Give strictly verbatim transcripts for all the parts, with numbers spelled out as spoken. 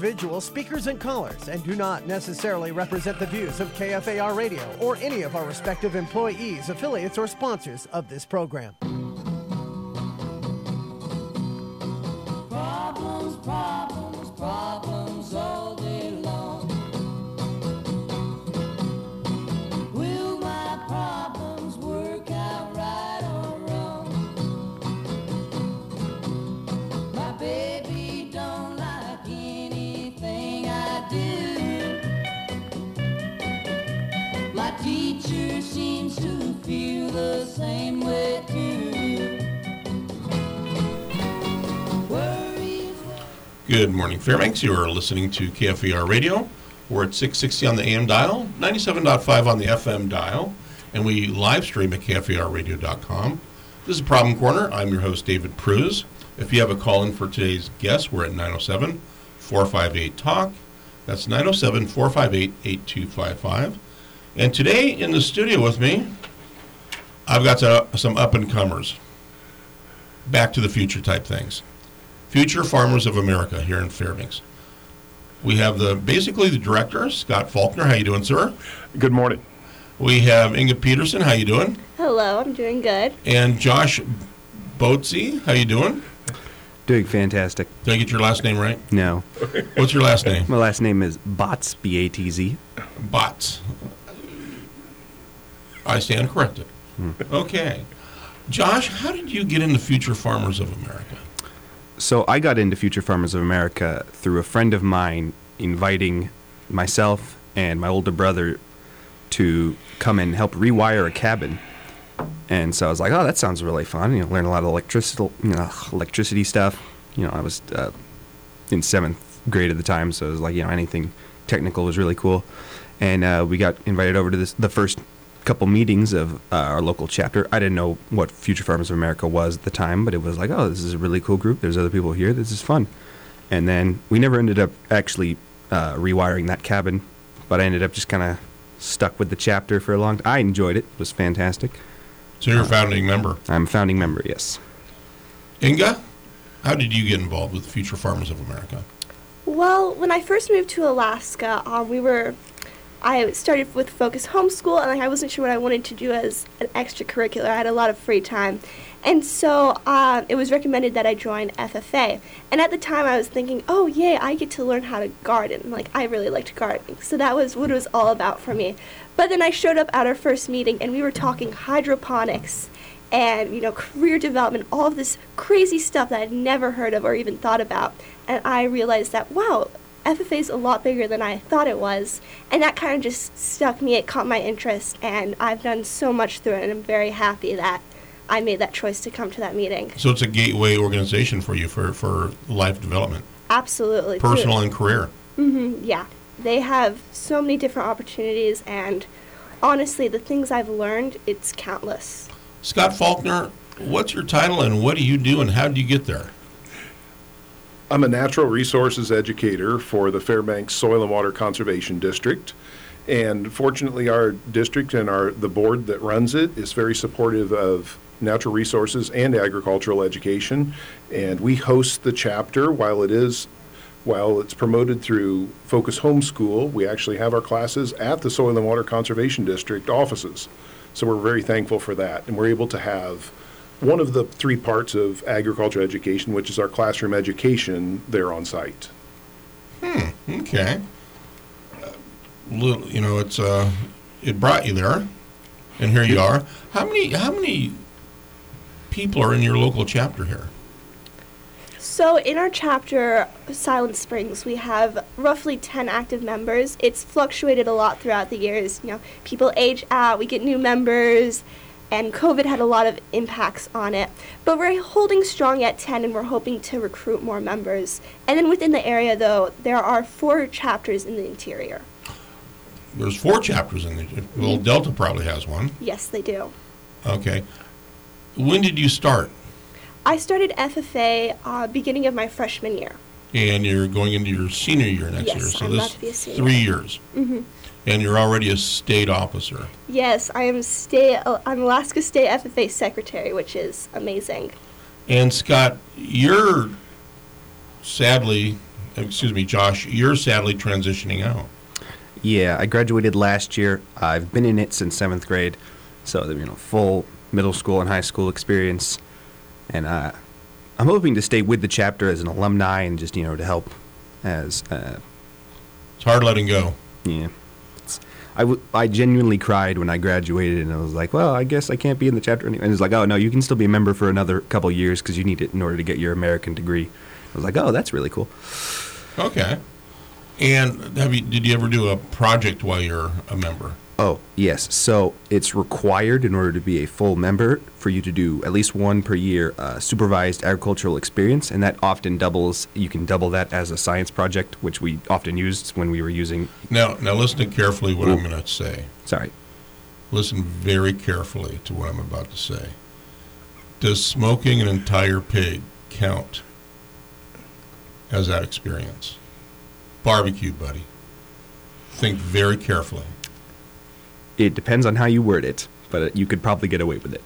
individual speakers and callers and do not necessarily represent the views of K F A R Radio or any of our respective employees, affiliates, or sponsors of this program. Problems, problems, problems all day long. Will my problems work out right or wrong? My baby don't like anything I do. My teacher seems to feel the same way too. Good morning, Fairbanks. You are listening to K F A R Radio. We're at six sixty on the A M dial, ninety-seven point five on the F M dial, and we live stream at K F A R radio dot com. This is Problem Corner. I'm your host, David Pruz. If you have a call-in for today's guest, we're at nine oh seven, four five eight, talk. That's nine oh seven, four five eight, eight two five five. And today in the studio with me, I've got uh, some up-and-comers, back to the future type things. Future Farmers of America here in Fairbanks. We have the basically the director, Scott Faulkner. How you doing, sir? Good morning. We have Inga Peterson. How you doing? Hello, I'm doing good. And Josh Boatsy. How you doing? Doing fantastic. Did I get your last name right? No. What's your last name? My last name is Bots, B A T Z. Bots. I stand corrected. Hmm. Okay. Josh, how did you get into Future Farmers of America? So I got into Future Farmers of America through a friend of mine inviting myself and my older brother to come and help rewire a cabin. And so I was like, oh, that sounds really fun. You know, learn a lot of electricity, you know, electricity stuff. You know, I was uh, in seventh grade at the time, so it was like, you know, anything technical was really cool. And uh, we got invited over to this, the first couple meetings of uh, our local chapter. I didn't know what Future Farmers of America was at the time, but it was like, oh, this is a really cool group. There's other people here. This is fun. And then we never ended up actually uh, rewiring that cabin, but I ended up just kind of stuck with the chapter for a long time. I enjoyed it. It was fantastic. So you're a founding member? I'm a founding member, yes. Inga, how did you get involved with Future Farmers of America? Well, when I first moved to Alaska, um, we were... I started with Focus Homeschool, and I wasn't sure what I wanted to do as an extracurricular. I had a lot of free time. And so uh, it was recommended that I join F F A. And at the time, I was thinking, oh, yay, I get to learn how to garden. Like, I really liked gardening. So that was what it was all about for me. But then I showed up at our first meeting, and we were talking hydroponics and, you know, career development, all of this crazy stuff that I'd never heard of or even thought about. And I realized that, wow, F F A is a lot bigger than I thought it was, and that kind of just stuck me. It caught my interest, and I've done so much through it, and I'm very happy that I made that choice to come to that meeting. So it's a gateway organization for you for, for life development. Absolutely. Personal too. and career. Mm-hmm, yeah. They have so many different opportunities, and honestly, the things I've learned, it's countless. Scott Faulkner, what's your title, and what do you do, and how did you get there? I'm a natural resources educator for the Fairbanks Soil and Water Conservation District, and fortunately our district and our the board that runs it is very supportive of natural resources and agricultural education, and we host the chapter. While it is while it's promoted through Focus Homeschool, we actually have our classes at the Soil and Water Conservation District offices, so we're very thankful for that, and we're able to have one of the three parts of agriculture education, which is our classroom education, there on site. Hmm. Okay. Uh, little, you know, it's uh, it brought you there, and here you are. How many how many people are in your local chapter here? So in our chapter, Silent Springs, we have roughly ten active members. It's fluctuated a lot throughout the years. You know, people age out, we get new members, and COVID had a lot of impacts on it. But we're holding strong at ten, and we're hoping to recruit more members. And then within the area, though, there are four chapters in the interior. There's four chapters in the well, mm-hmm. Delta probably has one. Yes, they do. Okay. When did you start? I started F F A uh, beginning of my freshman year. And you're going into your senior year next yes, year. So I'm this about to be a senior. Three years. Mm-hmm. And you're already a state officer. Yes, I am state. Uh, I'm Alaska State F F A secretary, which is amazing. And Scott, you're sadly excuse me, Josh, you're sadly transitioning out. Yeah, I graduated last year. I've been in it since seventh grade, so you know, full middle school and high school experience, and uh, I'm hoping to stay with the chapter as an alumni and just you know to help as uh, It's hard letting go. yeah. It's, I, w- I genuinely cried when I graduated, and I was like, well, I guess I can't be in the chapter anymore. And it's like, oh no, you can still be a member for another couple years because you need it in order to get your American degree. I was like, oh, that's really cool. Okay. And have you? Did you ever do a project while you're a member? Oh, yes. So it's required in order to be a full member for you to do at least one per year uh, supervised agricultural experience, and that often doubles, you can double that as a science project, which we often used when we were using, Now, now listen carefully what Ooh. I'm going to say. sorry, Listen very carefully to what I'm about to say. Does smoking an entire pig count as that experience? Barbecue, buddy. Think very carefully. it depends on how you word it, but uh, you could probably get away with it.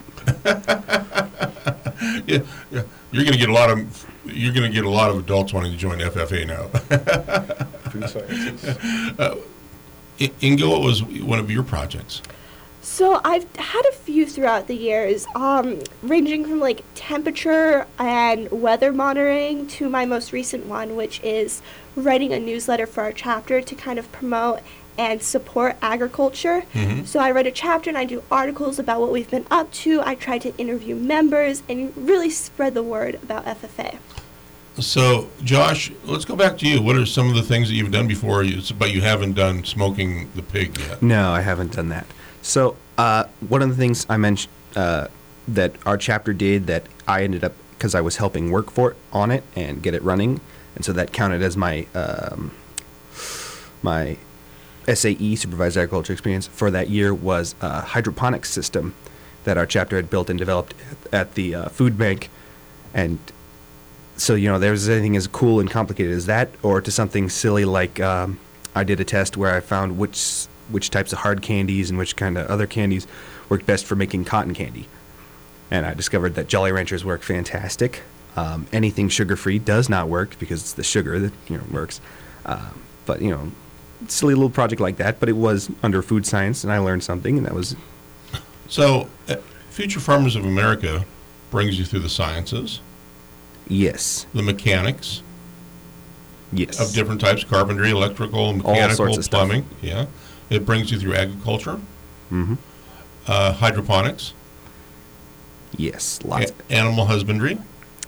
Yeah, yeah. You're going to get a lot of you're going to get a lot of adults wanting to join F F A now. Food sciences. I- Inga, what was one of your projects? So I've had a few throughout the years, um, ranging from like temperature and weather monitoring to my most recent one, which is writing a newsletter for our chapter to kind of promote and support agriculture. Mhm. So I write a chapter and I do articles about what we've been up to. I try to interview members and really spread the word about F F A. So, Josh, let's go back to you. What are some of the things that you've done before, you, but you haven't done smoking the pig yet? No, I haven't done that. So, uh, one of the things I mentioned uh, that our chapter did that I ended up, because I was helping work for it, on it and get it running, and so that counted as my um, my S A E, Supervised Agriculture Experience, for that year was a hydroponics system that our chapter had built and developed at, at the uh, food bank. And so, you know, there's anything as cool and complicated as that, or to something silly like um, I did a test where I found which which types of hard candies and which kind of other candies worked best for making cotton candy. And I discovered that Jolly Ranchers work fantastic. Um, anything sugar-free does not work because it's the sugar that, you know, works. Uh, but, you know, silly little project like that, but it was under food science, and I learned something, and that was... So, uh, Future Farmers of America brings you through the sciences, Yes. the mechanics Yes. of different types, carpentry, electrical, mechanical, sorts of stuff. plumbing. Yeah. It brings you through agriculture, Mm-hmm. uh, hydroponics, Yes. Lots. a- animal husbandry.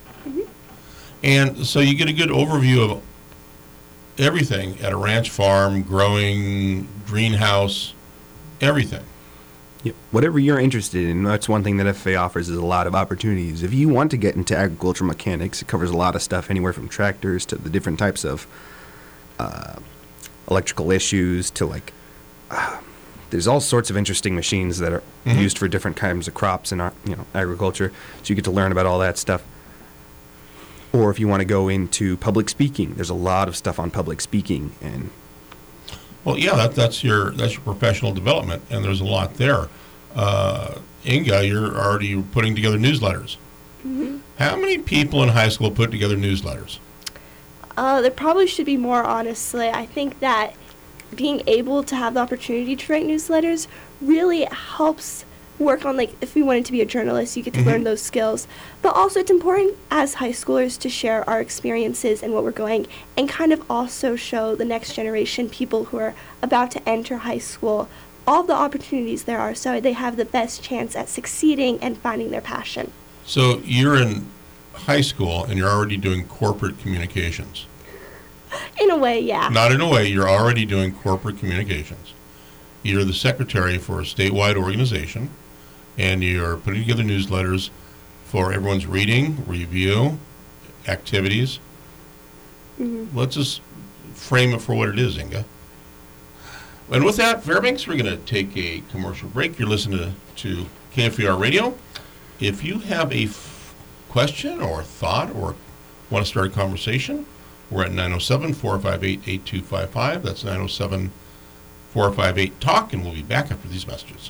And so you get a good overview of everything at a ranch farm, growing, greenhouse, everything. Yep. Whatever you're interested in, that's one thing that F A offers is a lot of opportunities. If you want to get into agricultural mechanics, it covers a lot of stuff, anywhere from tractors to the different types of uh, electrical issues to like, uh, there's all sorts of interesting machines that are Mhm. used for different kinds of crops in our, you know, agriculture. So you get to learn about all that stuff. Or if you want to go into public speaking, there's a lot of stuff on public speaking, and Well, yeah, that, that's your that's your professional development, and there's a lot there. Uh, Inga, you're already putting together newsletters. How many people in high school put together newsletters? Uh, there probably should be more, honestly. I think that being able to have the opportunity to write newsletters really helps work on, like, if we wanted to be a journalist, you get to Mhm. learn those skills. But also it's important as high schoolers to share our experiences and what we're going, and kind of also show the next generation, people who are about to enter high school, all the opportunities there are so they have the best chance at succeeding and finding their passion. So you're in high school, and you're already doing corporate communications. In a way, yeah. Not in a way, you're already doing corporate communications. You're the secretary for a statewide organization, and you're putting together newsletters for everyone's reading, review, activities. Mhm. Let's just frame it for what it is, Inga. And with that, Fairbanks, we're going to take a commercial break. You're listening to, to K F E R Radio. If you have a f- question or thought or want to start a conversation, we're at nine oh seven, four five eight, eight two five five. That's nine oh seven, four five eight, TALK, and we'll be back after these messages.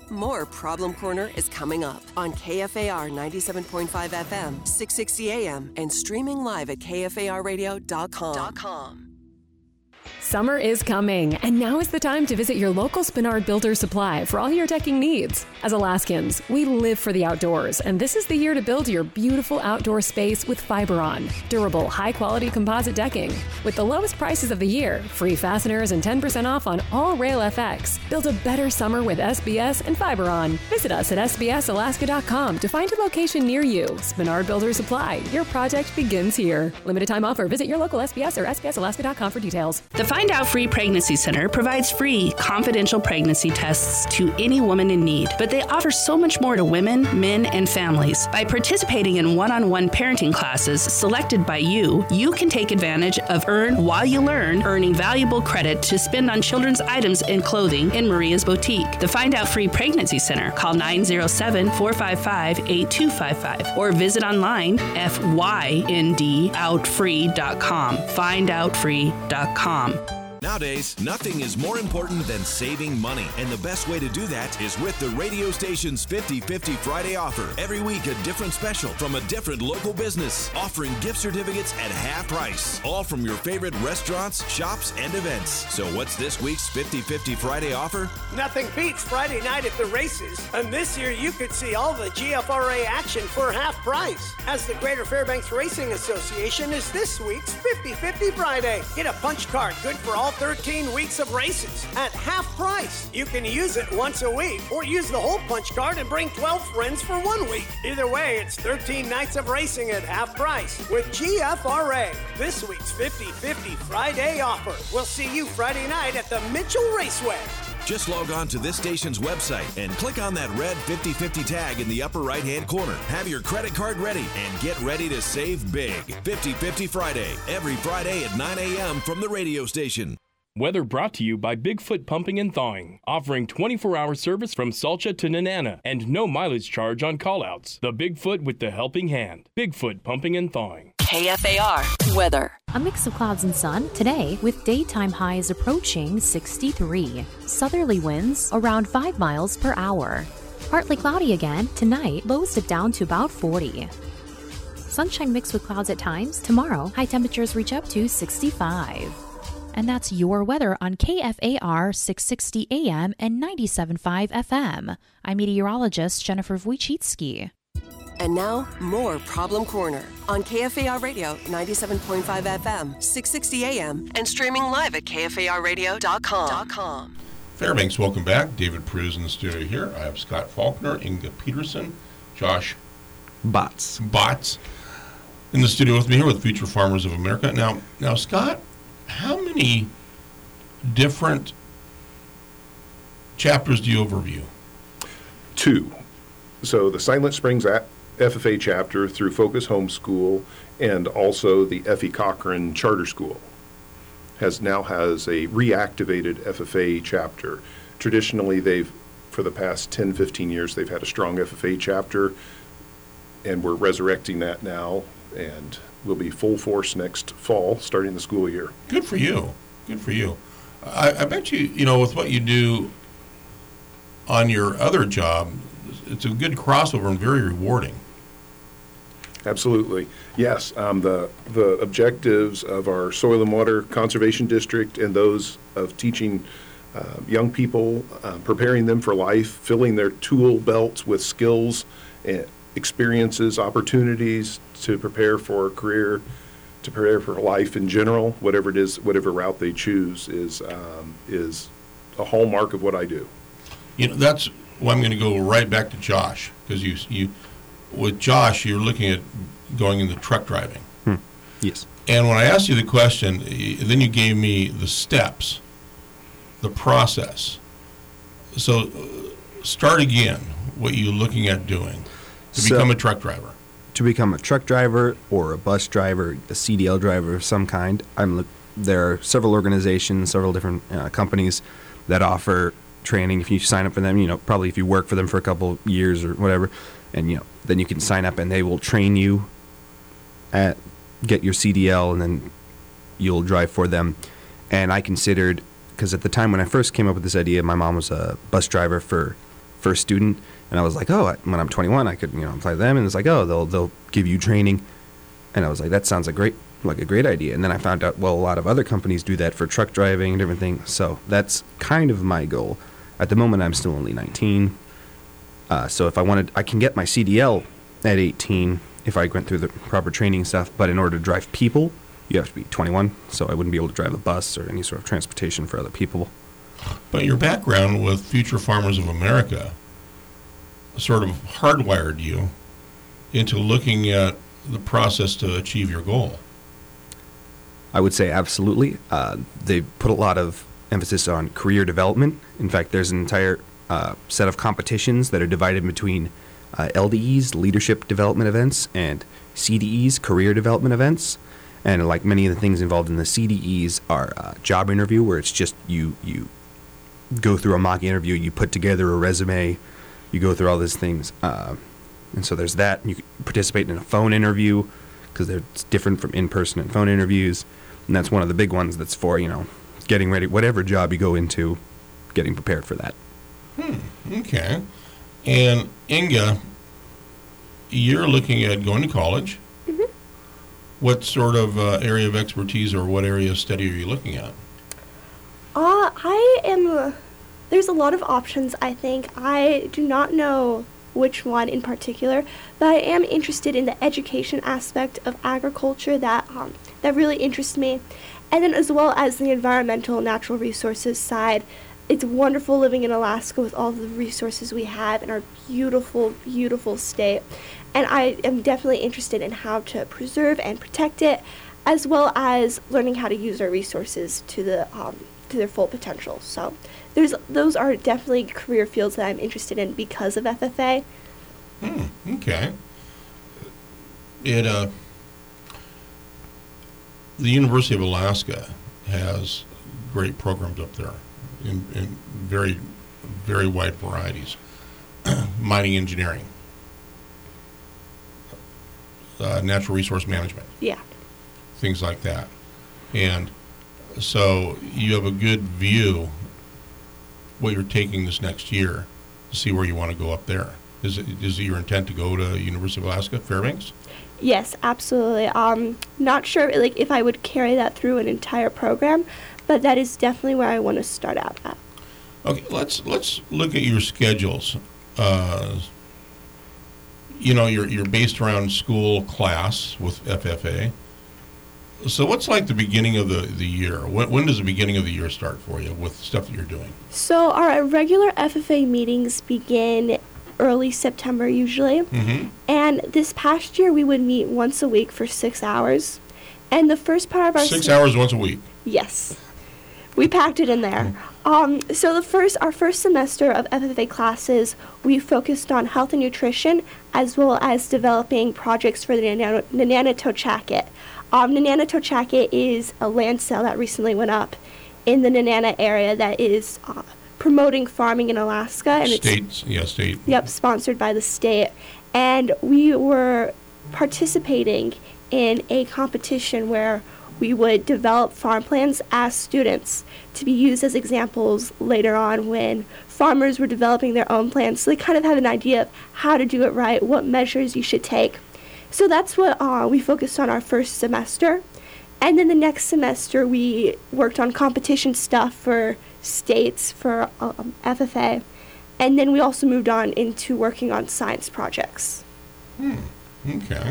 More Problem Corner is coming up on K F A R ninety-seven point five F M, six sixty A M, and streaming live at K F A R radio dot com. Summer is coming, and now is the time to visit your local Spenard Builder Supply for all your decking needs. As Alaskans, we live for the outdoors, and this is the year to build your beautiful outdoor space with Fiberon, durable, high-quality composite decking. With the lowest prices of the year, free fasteners, and ten percent off on all Rail F X, build a better summer with S B S and Fiberon. Visit us at S B S Alaska dot com to find a location near you. Spenard Builder Supply, your project begins here. Limited time offer. Visit your local S B S or S B S Alaska dot com for details. The Find Out Free Pregnancy Center provides free, confidential pregnancy tests to any woman in need, but they offer so much more to women, men, and families. By participating in one-on-one parenting classes selected by you, you can take advantage of Earn While You Learn, earning valuable credit to spend on children's items and clothing in Maria's Boutique. The Find Out Free Pregnancy Center. Call nine zero seven, four five five, eight two five five or visit online F Y N D out free dot com. find out free dot com. Nowadays, nothing is more important than saving money, and the best way to do that is with the radio station's fifty fifty Friday offer. Every week, a different special from a different local business, offering gift certificates at half price, all from your favorite restaurants, shops, and events. So what's this week's fifty fifty Friday offer? Nothing beats Friday night at the races, and this year you could see all the G F R A action for half price, as the Greater Fairbanks Racing Association is this week's fifty fifty Friday. Get a punch card good for all thirteen weeks of races at half price. You can use it once a week or use the whole punch card and bring twelve friends for one week. Either way, it's thirteen nights of racing at half price with G F R A. This week's fifty fifty Friday offer. We'll see you Friday night at the Mitchell Raceway. Just log on to this station's website and click on that red fifty fifty tag in the upper right-hand corner. Have your credit card ready and get ready to save big. fifty fifty Friday, every Friday at nine a.m. from the radio station. Weather brought to you by Bigfoot Pumping and Thawing, offering twenty-four hour service from Salcha to Nenana and no mileage charge on callouts. The Bigfoot with the helping hand. Bigfoot Pumping and Thawing. K F A R weather. A mix of clouds and sun today with daytime highs approaching sixty-three. Southerly winds around five miles per hour. Partly cloudy again tonight, lows dip down to about forty. Sunshine mixed with clouds at times. Tomorrow, high temperatures reach up to sixty-five. And that's your weather on K F A R six sixty A M and ninety-seven point five F M. I'm meteorologist Jennifer Wojcicki. And now, more Problem Corner on K F A R Radio ninety-seven point five F M, six sixty A M, and streaming live at K F A R radio dot com. Fairbanks, welcome back. David Pruse in the studio here. I have Scott Faulkner, Inga Peterson, Josh Bots. Bots in the studio with me here with Future Farmers of America. Now, now, Scott, how many different chapters do you overview? Two. So the Silent Springs F F A chapter through Focus Homeschool and also the Effie Cochran Charter School has now has a reactivated F F A chapter. Traditionally, they've, for the past ten, fifteen years, they've had a strong F F A chapter, and we're resurrecting that now, and will be full force next fall, starting the school year. Good for you. Good for you. I, I bet you, you know, with what you do on your other job, it's a good crossover and very rewarding. Absolutely. Yes. Um, the the objectives of our Soil and Water Conservation District and those of teaching uh, young people, uh, preparing them for life, filling their tool belts with skills and experiences, opportunities to prepare for a career, to prepare for life in general, whatever it is, whatever route they choose, is um, is a hallmark of what I do. You know, that's well, I'm going to go right back to Josh, because you you with Josh you're looking at going into truck driving. Hmm. Yes. And when I asked you the question, then you gave me the steps, the process. So uh, start again. What you're looking at doing to So, become a truck driver. To become a truck driver or a bus driver, a C D L driver of some kind, I'm look, there are several organizations, several different uh, companies that offer training. If you sign up for them, you know, probably if you work for them for a couple years or whatever, and you know, then you can sign up and they will train you at get your C D L, and then you'll drive for them. And I considered, because at the time when I first came up with this idea, my mom was a bus driver for first student, and I was like, oh, I, when I'm twenty-one, I could, you know, apply to them, and it's like, oh, they'll they'll give you training, and I was like, that sounds like great, like a great idea. And then I found out, well, a lot of other companies do that for truck driving and different things. So that's kind of my goal. At the moment, I'm still only nineteen. Uh, so if I wanted, I can get my C D L at eighteen if I went through the proper training stuff. But in order to drive people, you have to be twenty-one. So I wouldn't be able to drive a bus or any sort of transportation for other people. But your background with Future Farmers of America sort of hardwired you into looking at the process to achieve your goal. I would say absolutely. Uh, they put a lot of emphasis on career development. In fact, there's an entire uh, set of competitions that are divided between uh, L D Es, leadership development events, and C D Es, career development events. And like many of the things involved in the C D Es are uh, job interview, where it's just you you go through a mock interview, you put together a resume, you go through all these things. Uh, and so there's that. You can participate in a phone interview because it's different from in-person and phone interviews. And that's one of the big ones that's for, you know, getting ready, whatever job you go into, getting prepared for that. Hmm, okay. And Inga, you're looking at going to college. Mm-hmm. What sort of uh, area of expertise or what area of study are you looking at? Uh, I am, uh, there's a lot of options, I think. I do not know which one in particular, but I am interested in the education aspect of agriculture that um, that really interests me. And then as well as the environmental natural resources side, it's wonderful living in Alaska with all the resources we have in our beautiful, beautiful state. And I am definitely interested in how to preserve and protect it, as well as learning how to use our resources to the um, to their full potential. So there's those are definitely career fields that I'm interested in because of F F A. Hmm, okay. It uh, the University of Alaska has great programs up there in, in very, very wide varieties. Mining engineering, uh, natural resource management. Yeah. Things like that. And so you have a good view what you're taking this next year to see where you want to go up there. Is it, is it your intent to go to University of Alaska, Fairbanks? Yes, absolutely. Um, not sure like if I would carry that through an entire program, but that is definitely where I want to start out at. Okay, let's let's look at your schedules. Uh, you know, you're you're based around school class with F F A. So what's like the beginning of the, the year? When, when does the beginning of the year start for you with stuff that you're doing? So our regular F F A meetings begin early September usually. Mm-hmm. And this past year we would meet once a week for six hours. And the first part of our... Six se- hours once a week? Yes. We packed it in there. Mm-hmm. Um, so the first, our first semester of F F A classes, we focused on health and nutrition as well as developing projects for the Nenana-Tochacket. Um, Nenana-Tochacket is a land sale that recently went up in the Nenana area that is uh, promoting farming in Alaska. And States, it's, yeah, state. Yep, sponsored by the state. And we were participating in a competition where we would develop farm plans as students to be used as examples later on when farmers were developing their own plans. So they kind of have an idea of how to do it right, what measures you should take. So that's what uh, we focused on our first semester. And then the next semester we worked on competition stuff for states, for um, F F A. And then we also moved on into working on science projects. Hmm. Okay.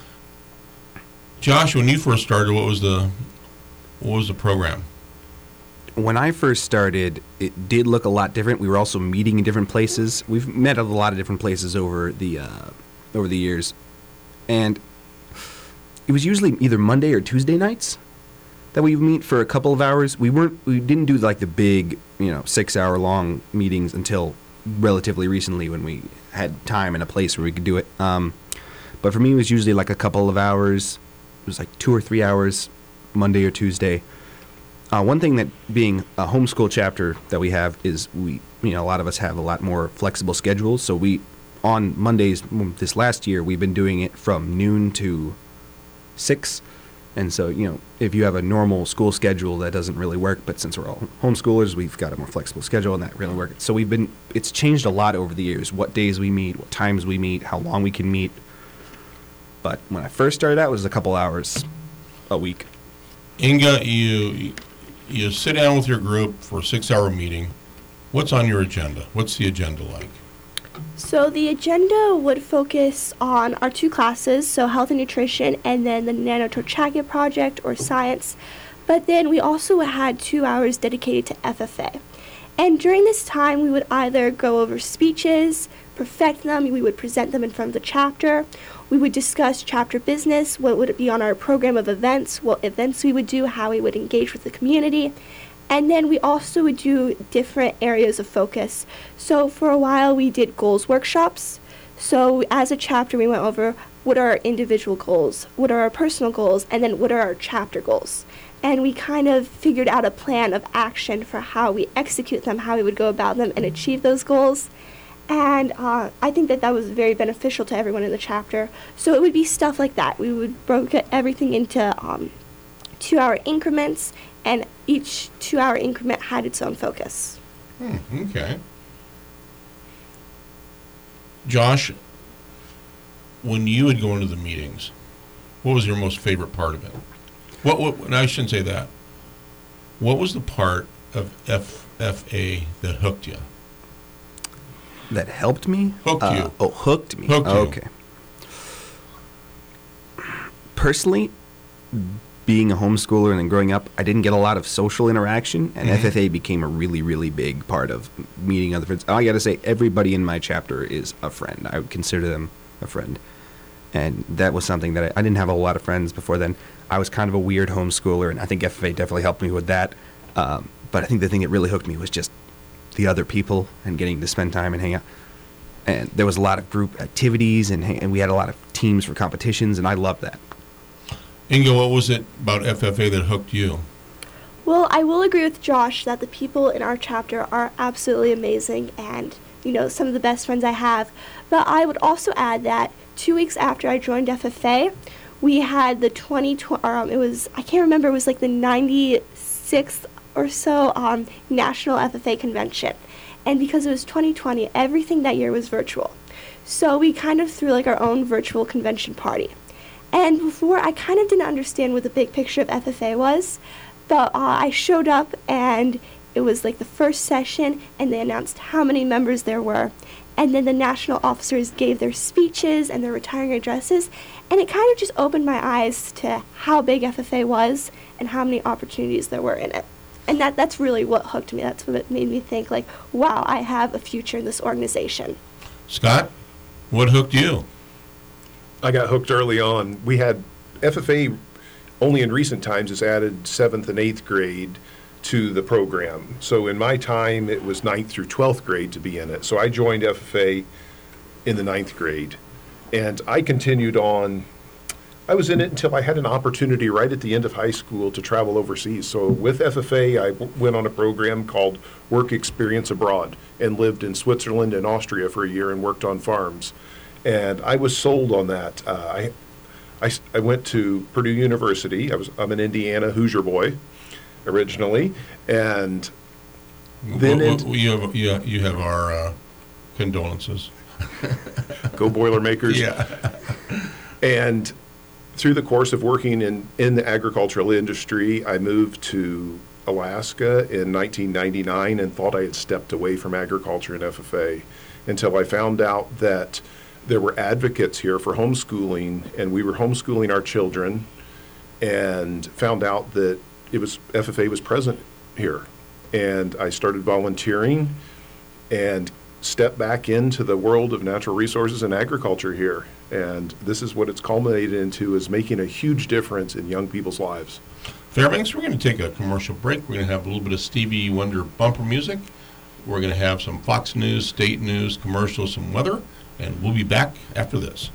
Josh, when you first started, what was the what was the program? When I first started, it did look a lot different. We were also meeting in different places. We've met at a lot of different places over the uh, over the years, and it was usually either Monday or Tuesday nights that we would meet for a couple of hours. We weren't we didn't do like the big, you know, six hour long meetings until relatively recently when we had time and a place where we could do it. Um, but for me, it was usually like a couple of hours. It was like two or three hours, Monday or Tuesday. Uh, one thing that being a homeschool chapter that we have is we, you know, a lot of us have a lot more flexible schedules. So we, on Mondays this last year, we've been doing it from noon to six, And so, you know, if you have a normal school schedule, that doesn't really work. But since we're all homeschoolers, we've got a more flexible schedule, and that really works. So we've been, it's changed a lot over the years, what days we meet, what times we meet, how long we can meet. But when I first started out, it was a couple hours a week. Inga, you you sit down with your group for a six-hour meeting. What's on your agenda? What's the agenda like? So the agenda would focus on our two classes, so health and nutrition, and then the Nanotorchakia project or science. But then we also had two hours dedicated to F F A. And during this time, we would either go over speeches, perfect them, we would present them in front of the chapter, we would discuss chapter business, what would it be on our program of events, what events we would do, how we would engage with the community. And then we also would do different areas of focus. So for a while we did goals workshops. So as a chapter we went over what are our individual goals, what are our personal goals, and then what are our chapter goals. And we kind of figured out a plan of action for how we execute them, how we would go about them and achieve those goals. And uh, I think that that was very beneficial to everyone in the chapter. So it would be stuff like that. We would break everything into um, two-hour increments, and each two-hour increment had its own focus. Hmm, okay. Josh, when you would go into the meetings, what was your most favorite part of it? What? What? No, I shouldn't say that. What was the part of F F A that hooked you? That helped me? Hooked uh, you. Oh, hooked me. Hooked oh, you. Okay. Personally, being a homeschooler and then growing up, I didn't get a lot of social interaction, and Mm-hmm. F F A became a really, really big part of meeting other friends. I got to say, everybody in my chapter is a friend. I would consider them a friend. And that was something that I, I didn't have a lot of friends before then. I was kind of a weird homeschooler, and I think F F A definitely helped me with that. Um, but I think the thing that really hooked me was just the other people and getting to spend time and hang out. And there was a lot of group activities, and, and we had a lot of teams for competitions, and I loved that. Inga, what was it about F F A that hooked you? Well, I will agree with Josh that the people in our chapter are absolutely amazing and, you know, some of the best friends I have. But I would also add that two weeks after I joined F F A, we had the twenty twenty, um, it was, I can't remember, it was like the ninety-sixth or so um, National F F A Convention. And because it was twenty twenty, everything that year was virtual. So we kind of threw like our own virtual convention party. And before, I kind of didn't understand what the big picture of F F A was, but uh, I showed up and it was like the first session and they announced how many members there were. And then the national officers gave their speeches and their retiring addresses, and it kind of just opened my eyes to how big F F A was and how many opportunities there were in it. And that that's really what hooked me. That's what made me think, like, wow, I have a future in this organization. Scott, what hooked you? I got hooked early on. We had F F A only in recent times has added seventh and eighth grade to the program. So in my time, it was ninth through twelfth grade to be in it. So I joined F F A in the ninth grade. And I continued on. I was in it until I had an opportunity right at the end of high school to travel overseas. So with F F A, I w- went on a program called Work Experience Abroad and lived in Switzerland and Austria for a year and worked on farms. And I was sold on that. Uh, I, I, I went to Purdue University. I was, I'm an Indiana Hoosier boy originally. And then Well, it, well, you have you have, you have our uh, condolences. Go Boilermakers. Yeah. And through the course of working in, in the agricultural industry, I moved to Alaska in nineteen ninety-nine and thought I had stepped away from agriculture and F F A until I found out that there were advocates here for homeschooling, and we were homeschooling our children, and found out that it was F F A was present here. And I started volunteering and stepped back into the world of natural resources and agriculture here. And this is what it's culminated into, is making a huge difference in young people's lives. Fairbanks, we're going to take a commercial break. We're going to have a little bit of Stevie Wonder bumper music. We're going to have some Fox News, state news, commercials, some weather, and we'll be back after this.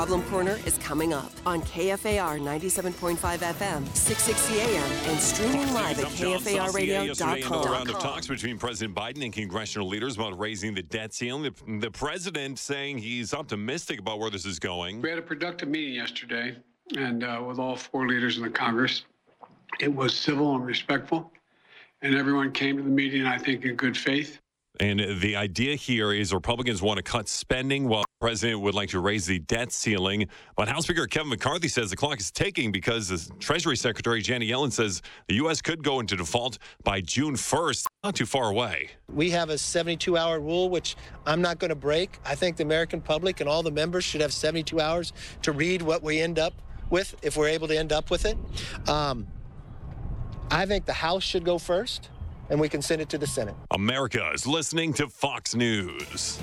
Problem Corner is coming up on K F A R ninety-seven point five F M, six sixty A M, and streaming live at K F A R radio dot com. Another round of talks between President Biden and congressional leaders about raising the debt ceiling. The, the president saying he's optimistic about where this is going. We had a productive meeting yesterday, and uh, with all four leaders in the Congress. It was civil and respectful, and everyone came to the meeting, I think, in good faith. And the idea here is Republicans want to cut spending while the president would like to raise the debt ceiling. But House Speaker Kevin McCarthy says the clock is ticking because the Treasury Secretary Janet Yellen says the U S could go into default by June first. Not too far away. We have a seventy-two hour rule, which I'm not going to break. I think the American public and all the members should have seventy-two hours to read what we end up with, if we're able to end up with it. Um, I think the House should go first, and we can send it to the Senate. America is listening to Fox News.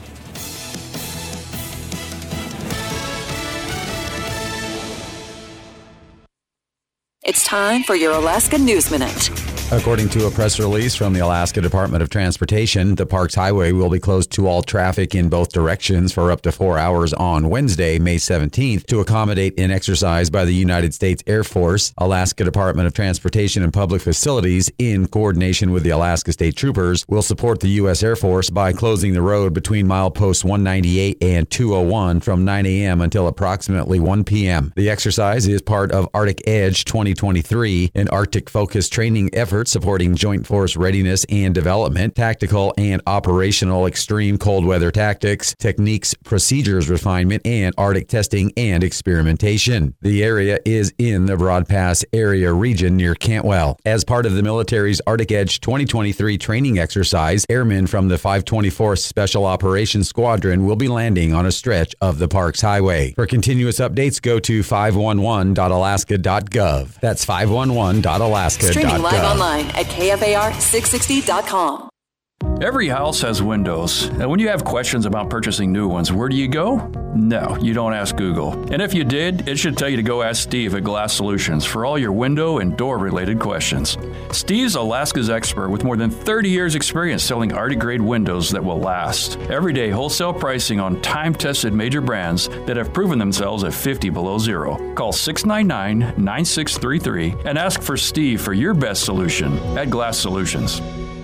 It's time for your Alaska News Minute. According to a press release from the Alaska Department of Transportation, the Parks Highway will be closed to all traffic in both directions for up to four hours on Wednesday, May seventeenth, to accommodate an exercise by the United States Air Force. Alaska Department of Transportation and Public Facilities, in coordination with the Alaska State Troopers, will support the U S Air Force by closing the road between mileposts one ninety-eight and two oh one from nine a.m. until approximately one p.m. The exercise is part of Arctic Edge twenty twenty-three, an Arctic-focused training effort supporting joint force readiness and development, tactical and operational extreme cold weather tactics, techniques, procedures refinement, and Arctic testing and experimentation. The area is in the Broad Pass area region near Cantwell. As part of the military's Arctic Edge twenty twenty-three training exercise, airmen from the five twenty-fourth Special Operations Squadron will be landing on a stretch of the Parks Highway. For continuous updates, go to five one one dot alaska dot gov. That's five one one dot alaska dot gov. Streaming live online at K F A R six sixty dot com. Every house has windows, and when you have questions about purchasing new ones, where do you go? No, you don't ask Google. And if you did, it should tell you to go ask Steve at Glass Solutions for all your window and door-related questions. Steve's Alaska's expert with more than thirty years experience selling Arctic-grade windows that will last. Everyday wholesale pricing on time-tested major brands that have proven themselves at fifty below zero. Call six nine nine, nine six three three and ask for Steve for your best solution at Glass Solutions.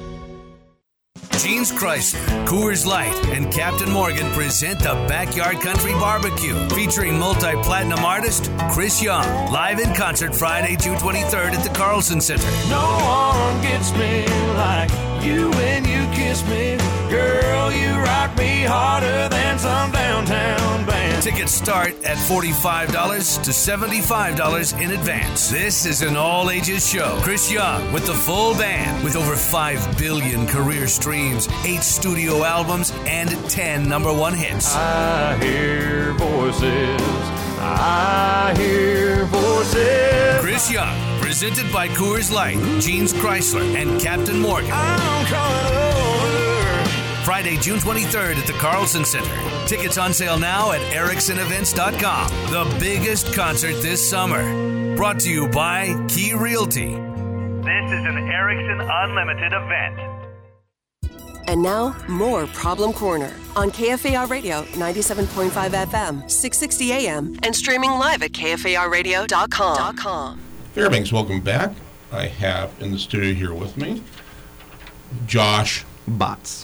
Jeans Chrysler, Coors Light, and Captain Morgan present the Backyard Country Barbecue, featuring multi-platinum artist Chris Young, live in concert Friday, June twenty-third at the Carlson Center. No one gets me like you when you kiss me. Girl, you rock me harder than some downtown band. Tickets start at forty-five dollars to seventy-five dollars in advance. This is an all-ages show. Chris Young with the full band, with over five billion career streams, eight studio albums, and ten number one hits. I hear voices. I hear voices. Chris Young, presented by Coors Light, Jeans Chrysler, and Captain Morgan. I'm coming over. Friday, June twenty-third at the Carlson Center. Tickets on sale now at erickson events dot com. The biggest concert this summer. Brought to you by Key Realty. This is an Erickson Unlimited event. And now, more Problem Corner on K F A R Radio ninety-seven point five F M, six sixty A M, and streaming live at K F A R radio dot com. Fairbanks, welcome back. I have in the studio here with me Josh Bots.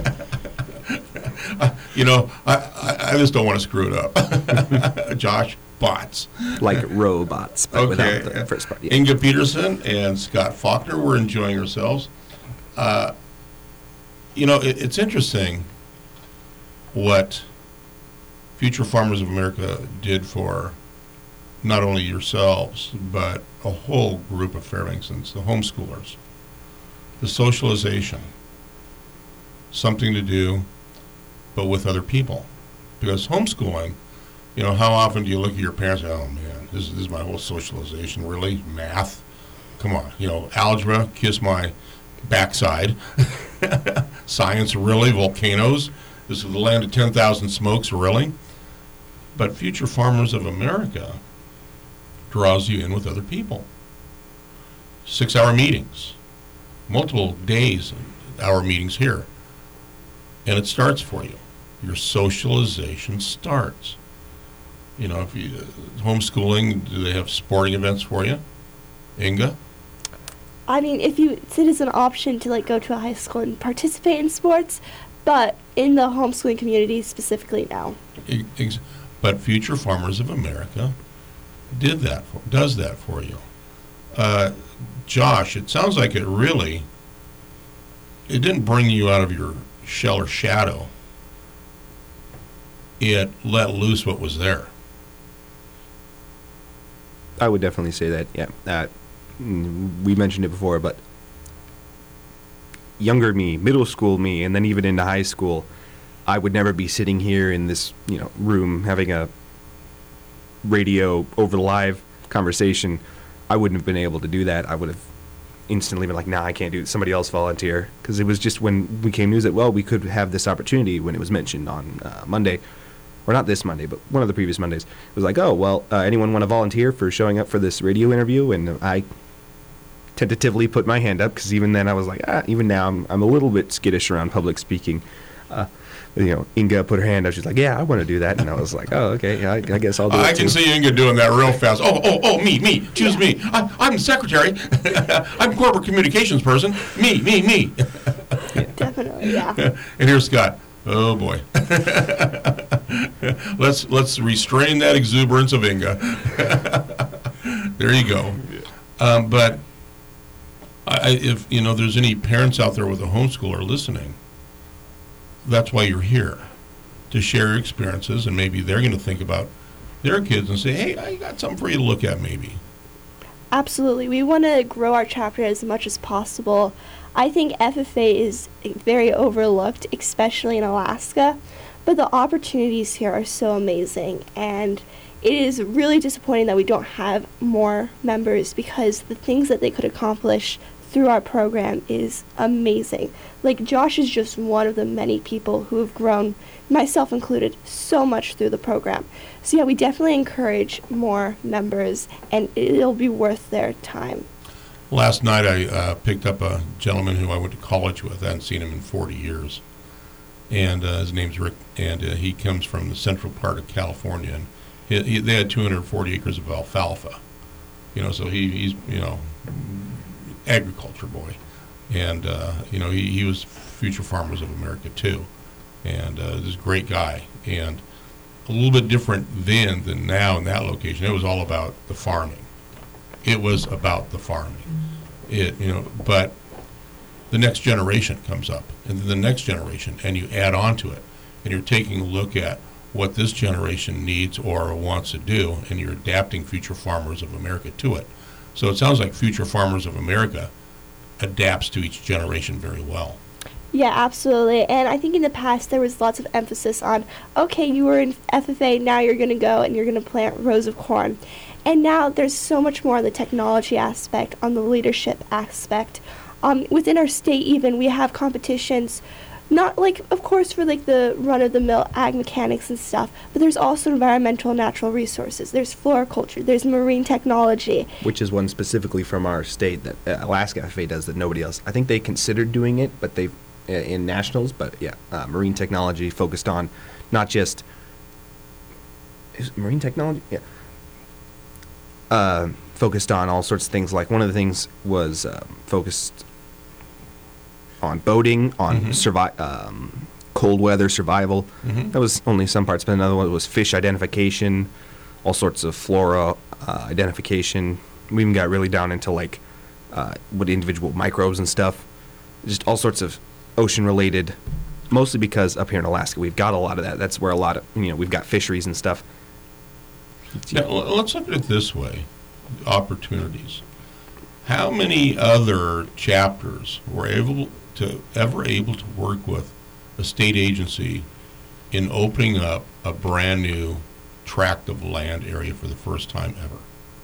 you know, I, I, I just don't want to screw it up. Josh Bots. Like robots, but okay. without the first part. Yeah. Inga Peterson and Scott Faulkner, we're enjoying ourselves. Uh, you know, it, it's interesting what Future Farmers of America did for not only yourselves, but a whole group of Fairbanksons, the homeschoolers, the socialization, something to do, but with other people. Because homeschooling, you know, how often do you look at your parents and say, oh man, this, this is my whole socialization, really? Math? Come on, you know, algebra, kiss my backside. Science, really? Volcanoes? This is the land of ten thousand smokes, really? But Future Farmers of America draws you in with other people. Six-hour meetings, multiple days, hour meetings here. And it starts for you. Your socialization starts. You know, if you, uh, homeschooling, do they have sporting events for you? Inga? I mean, if you, it is an option to like go to a high school and participate in sports, but in the homeschooling community specifically, no. Ex- but Future Farmers of America did that, for, does that for you. Uh, Josh, it sounds like it really, it didn't bring you out of your shell or shadow. It let loose what was there. I would definitely say that, yeah. Uh, we mentioned it before, but younger me, middle school me, and then even into high school, I would never be sitting here in this, you know, room having a radio over the live conversation. I wouldn't have been able to do that. I would have instantly been like, nah, I can't do it. Somebody else volunteer. Because it was just when we came news that, well, we could have this opportunity when it was mentioned on uh, Monday. Or not this Monday, but one of the previous Mondays. It was like, oh, well, uh, anyone want to volunteer for showing up for this radio interview? And I tentatively put my hand up, because even then I was like, ah, even now I'm, I'm a little bit skittish around public speaking. Uh, you know, Inga put her hand up. She's like, yeah, I want to do that. And I was like, oh, okay, I, I guess I'll do I it can too. see Inga doing that real fast. Oh, oh, oh, me, me, choose me. I, I'm the secretary. I'm corporate communications person. Me, me, me. Definitely, yeah. And here's Scott. Oh boy. let's let's restrain that exuberance of Inga. There you go. Um, but I, if you know, there's any parents out there with a homeschooler listening, that's why you're here, to share your experiences, and maybe they're going to think about their kids and say, "Hey, I got something for you to look at, maybe." Absolutely, we want to grow our chapter as much as possible. I think F F A is very overlooked, especially in Alaska, but the opportunities here are so amazing, and it is really disappointing that we don't have more members, because the things that they could accomplish through our program is amazing. Like, Josh is just one of the many people who have grown, myself included, so much through the program. So yeah, we definitely encourage more members, and it'll be worth their time. Last night I uh, picked up a gentleman who I went to college with. I hadn't seen him in forty years. And uh, his name's Rick, and uh, he comes from the central part of California. And he, he, they had two hundred forty acres of alfalfa. You know, so he, he's, you know, agriculture boy. And, uh, you know, he, he was Future Farmers of America, too. And uh, this great guy. And a little bit different then than now in that location. It was all about the farming. It was about the farming. It, you know, but the next generation comes up, and then the next generation, and you add on to it, and you're taking a look at what this generation needs or wants to do, and you're adapting Future Farmers of America to it. So it sounds like Future Farmers of America adapts to each generation very well. Yeah, absolutely. And I think in the past there was lots of emphasis on, okay, you were in F F A, now you're going to go and you're going to plant rows of corn. And now there's so much more on the technology aspect, on the leadership aspect. Um, within our state even, we have competitions, not like, of course, for like the run-of-the-mill ag mechanics and stuff, but there's also environmental natural resources. There's floriculture, there's marine technology. Which is one specifically from our state that uh, Alaska F F A does that nobody else. I think they considered doing it, but they've uh, in nationals. But yeah, uh, marine technology focused on not just is it marine technology. Yeah. Uh, focused on all sorts of things. Like one of the things was uh, focused on boating, on mm-hmm. survi- um, cold weather survival. Mm-hmm. That was only some parts, but another one was fish identification, all sorts of flora uh, identification. We even got really down into like uh, what individual microbes and stuff. Just all sorts of ocean-related, mostly because up here in Alaska we've got a lot of that. That's where a lot of, you know, we've got fisheries and stuff. Now, let's look at it this way, opportunities. How many other chapters were able to ever able to work with a state agency in opening up a brand new tract of land area for the first time ever?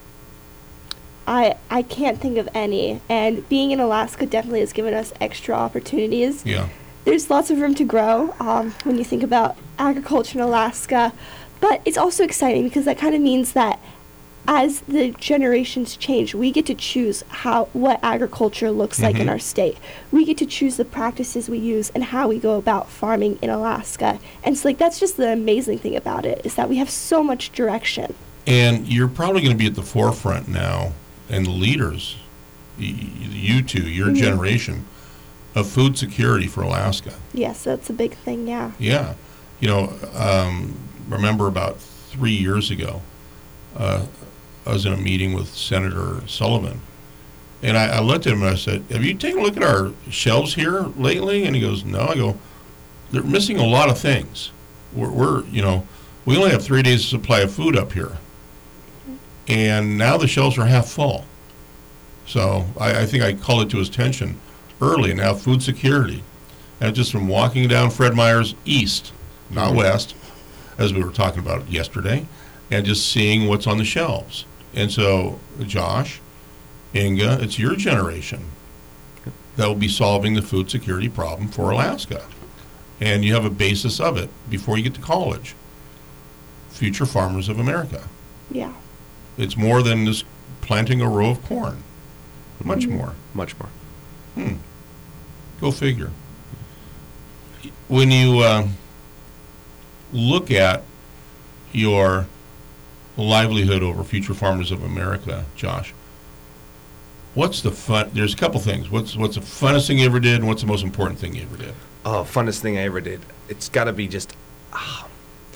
I I can't think of any, and being in Alaska definitely has given us extra opportunities. Yeah. There's lots of room to grow um, when you think about agriculture in Alaska. But it's also exciting because that kind of means that as the generations change, we get to choose how what agriculture looks like in Mhm. our state. We get to choose the practices we use and how we go about farming in Alaska. And so, like, that's just the amazing thing about it, is that we have so much direction. And you're probably going to be at the forefront now, and the leaders, y- you two, your Mhm. generation, of food security for Alaska. Yes, that's a big thing, yeah. Yeah. You know, um, remember about three years ago, uh, I was in a meeting with Senator Sullivan, and I, I looked at him and I said, have you taken a look at our shelves here lately? And he goes, no. I go, they're missing a lot of things. We're, we're you know, we only have three days' supply of food up here. And now the shelves are half full. So I, I think I called it to his attention early. Now food security. And just from walking down Fred Meyer's east, not west, as we were talking about yesterday, and just seeing what's on the shelves. And so, Josh, Inga, it's your generation that will be solving the food security problem for Alaska. And you have a basis of it before you get to college. Future farmers of America. Yeah. It's more than just planting a row of corn. Much more. Much more. Hmm. Go figure. When you uh, look at your livelihood over Future Farmers of America, Josh, what's the fun? There's a couple things. What's what's the funnest thing you ever did, and what's the most important thing you ever did? Oh, funnest thing I ever did. It's got to be just, ah,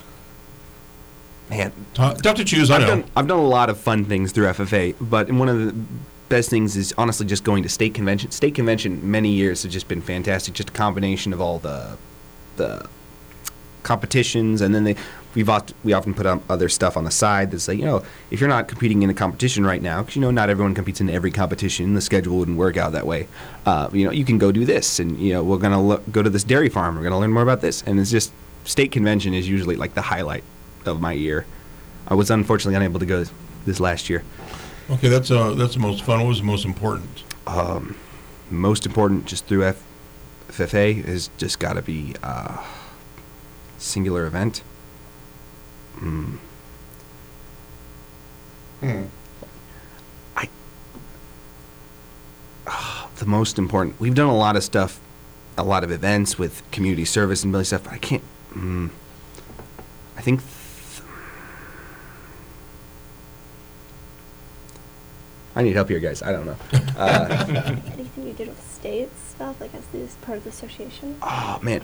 man. Tough to choose, I I've know. Done, I've done a lot of fun things through F F A, but one of the best things is honestly just going to state convention. State convention, many years have just been fantastic. Just a combination of all the the competitions, and then they we've oft, we often put up other stuff on the side that's like, you know, if you're not competing in a competition right now, because you know not everyone competes in every competition, the schedule wouldn't work out that way. Uh, you know, you can go do this, and you know we're gonna lo- go to this dairy farm. We're gonna learn more about this, and it's just state convention is usually like the highlight of my year. I was unfortunately unable to go this last year. Okay, that's uh that's the most fun. What was the most important? Um, most important, just through F- FFA, is just got to be uh, singular event. Mm. Hmm. I uh, the most important. We've done a lot of stuff, a lot of events with community service and building stuff. But I can't. Mm, I think. I need help here, guys. I don't know. Uh, Anything you did with state stuff, like as this part of the association? oh, man.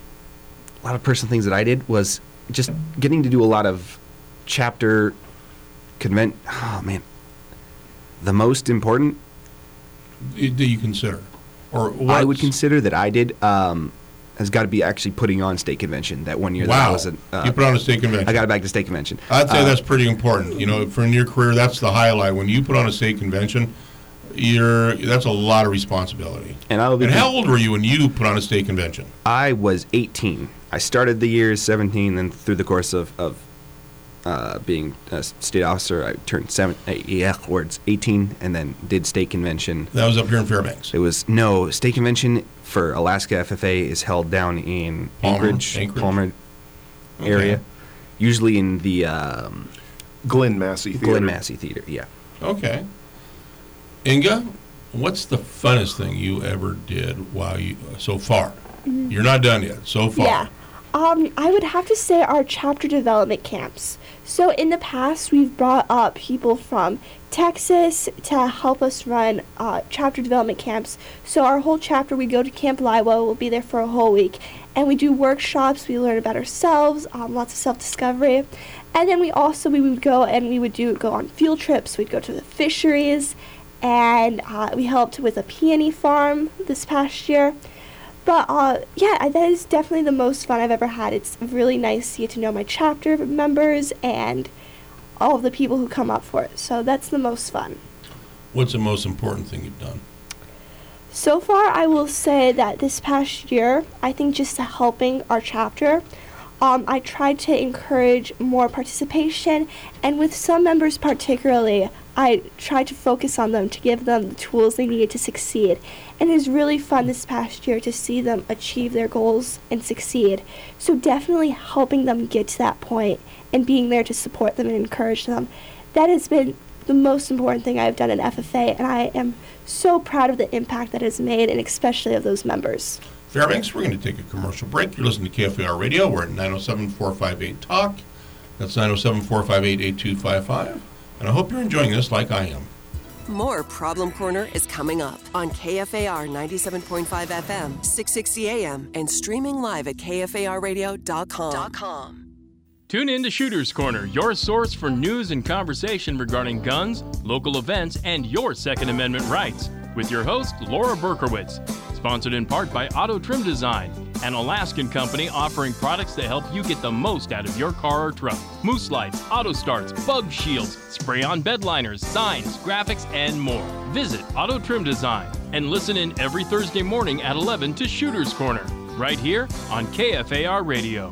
A lot of personal things that I did was just getting to do a lot of chapter convent. Oh, man. The most important Y- Do you consider, or I would what's- consider that I did um, has got to be actually putting on state convention that one year that I Wow. was at, uh, You put on a state convention. I got it back to state convention. I'd say Uh, that's pretty important. You know, for in your career, that's the highlight. When you put on a state convention, you're that's a lot of responsibility. And I will be And how old were you when you put on a state convention? I was eighteen. I started the year seventeen, and through the course of, of uh, being a state officer, I turned seven, uh, yeah, words, eighteen, and then did state convention. That was up here in Fairbanks. It was, no, state convention for Alaska F F A is held down in Palmer? Anchorage, Anchorage? Palmer Okay. area, usually in the um, Glen Massey Theater. Glen Massey Theater, yeah. Okay. Inga, what's the funnest thing you ever did while you so far? Mhm. You're not done yet. So far. Yeah. Um, I would have to say our chapter development camps. So in the past, we've brought up people from Texas to help us run uh, chapter development camps. So our whole chapter, we go to Camp Liwa, we'll be there for a whole week, and we do workshops, we learn about ourselves, um, lots of self-discovery. And then we also, we would go and we would do go on field trips, we'd go to the fisheries, and uh, we helped with a peony farm this past year. But uh, yeah, that is definitely the most fun I've ever had. It's really nice to get to know my chapter members and all of the people who come up for it. So that's the most fun. What's the most important thing you've done? So far, I will say that this past year, I think just helping our chapter, um, I tried to encourage more participation, and with some members particularly, I tried to focus on them to give them the tools they needed to succeed. And it was really fun this past year to see them achieve their goals and succeed. So definitely helping them get to that point and being there to support them and encourage them. that has been the most important thing I've done in F F A, and I am so proud of the impact that it's made, and especially of those members. Fairbanks, we're going to take a commercial break. You're listening to K F A R Radio. We're at nine oh seven, four five eight, talk. That's nine oh seven, four five eight, eight two five five. And I hope you're enjoying this like I am. More Problem Corner is coming up on K F A R ninety-seven point five F M, six sixty A M, and streaming live at K F A R radio dot com. Tune in to Shooter's Corner, your source for news and conversation regarding guns, local events, and your Second Amendment rights, with your host, Laura Berkowitz. Sponsored in part by Auto Trim Design, an Alaskan company offering products that help you get the most out of your car or truck. Moose lights, auto starts, bug shields, spray-on bed liners, signs, graphics, and more. Visit Auto Trim Design and listen in every Thursday morning at eleven to Shooter's Corner, right here on K F A R Radio.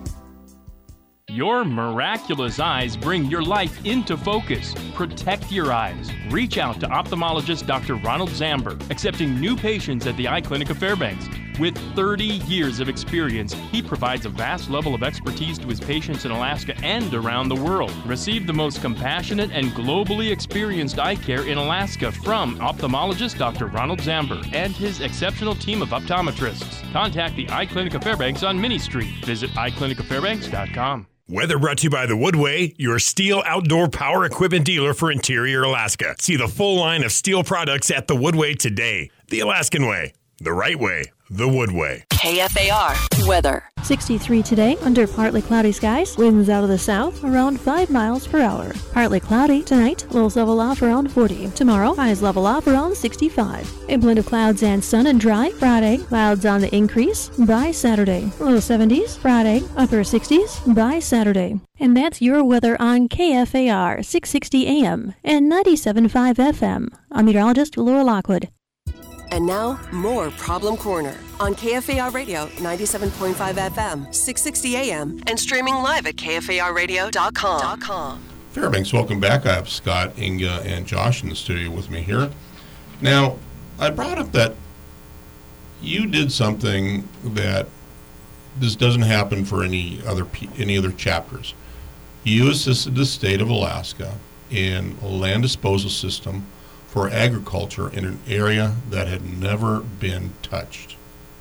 Your miraculous eyes bring your life into focus. Protect your eyes. Reach out to ophthalmologist Doctor Ronald Zamber, accepting new patients at the Eye Clinic of Fairbanks. With thirty years of experience, he provides a vast level of expertise to his patients in Alaska and around the world. Receive the most compassionate and globally experienced eye care in Alaska from ophthalmologist Doctor Ronald Zamber and his exceptional team of optometrists. Contact the Eye Clinic of Fairbanks on Minnie Street. Visit eye clinic of fairbanks dot com. Weather brought to you by the Woodway, your Steel outdoor power equipment dealer for Interior Alaska. See the full line of Steel products at the Woodway today. The Alaskan way, the right way, the Woodway. K F A R weather. sixty-three today under partly cloudy skies. Winds out of the south around five miles per hour. Partly cloudy tonight. Lows level off around forty. Tomorrow, highs level off around sixty-five. A blend of clouds and sun and dry. Friday, clouds on the increase by Saturday. Low seventies. Friday, upper sixties by Saturday. And that's your weather on K F A R six sixty A M and ninety-seven point five F M. I'm meteorologist Laura Lockwood. And now, more Problem Corner on K F A R Radio ninety-seven point five F M, six sixty A M, and streaming live at K F A R radio dot com. Fairbanks, welcome back. I have Scott, Inga, and Josh in the studio with me here. Now, I brought up that you did something that this doesn't happen for any other any other chapters. You assisted the state of Alaska in a land disposal system for agriculture in an area that had never been touched.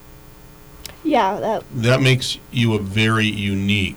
Yeah, that That makes you a very unique